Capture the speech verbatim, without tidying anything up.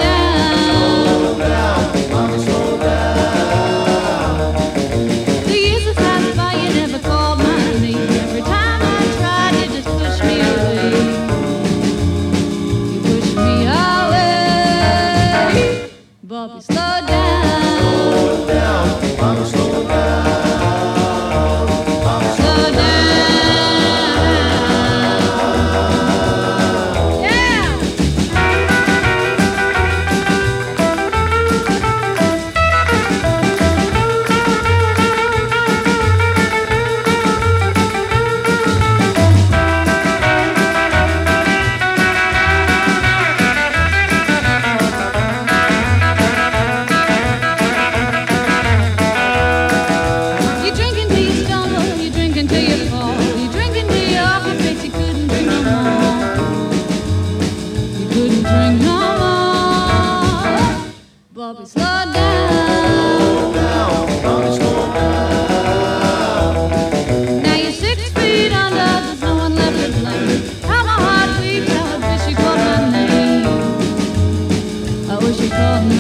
down. Slow down, mama, slow down. The years have passed by, you never called my name. Every time I tried, you just pushed me away. You pushed me away. Bobby, slow down. Slow down, mama, slow down. Mama, slow down. You drinking till you stumble, you drinking till you fall. You drinking till you're off your face, you couldn't drink no more. You couldn't drink no more. Bobby, slow down. Slow down, Bobby, slow down. Now you're six feet under, there's no one left to blame. How my heart beats, I wish you called my name. I wish you called my